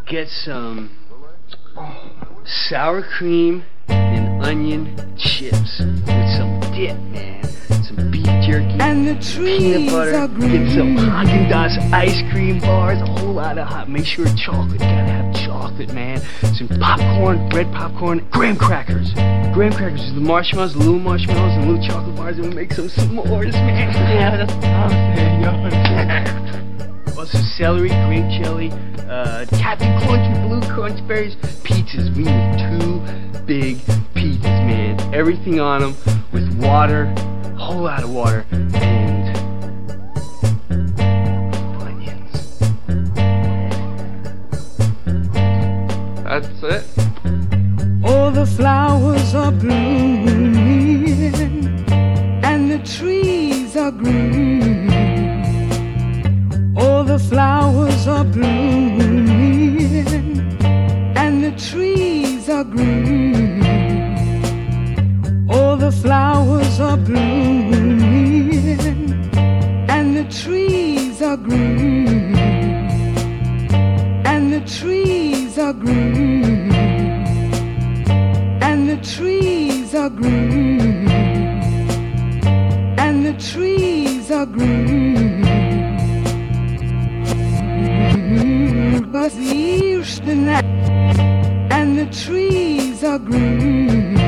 get some sour cream and onion chips with some dip, man. Some beef jerky, and the peanut butter. Get some Haagen-Dazs ice cream bars, a whole lot of hot. Make sure chocolate. Gotta have chocolate, man. Some popcorn, red popcorn, graham crackers. Graham crackers with the marshmallows, the little marshmallows, and little chocolate bars, and we'll make some s'mores, man. Yeah, that's what I'm saying, yo. Also celery, grape jelly, Captain Crunch with blue crunch berries, pizzas. We need 2 big pizzas, man. Everything on them with water, a whole lot of water, and onions. That's it. All the flowers are blooming and the trees are green. All the flowers are blooming and the trees are green. All the flowers are blooming and the trees are green. And the trees are green. And the trees are green. And the trees are green. Was the Nacht, and the trees are green.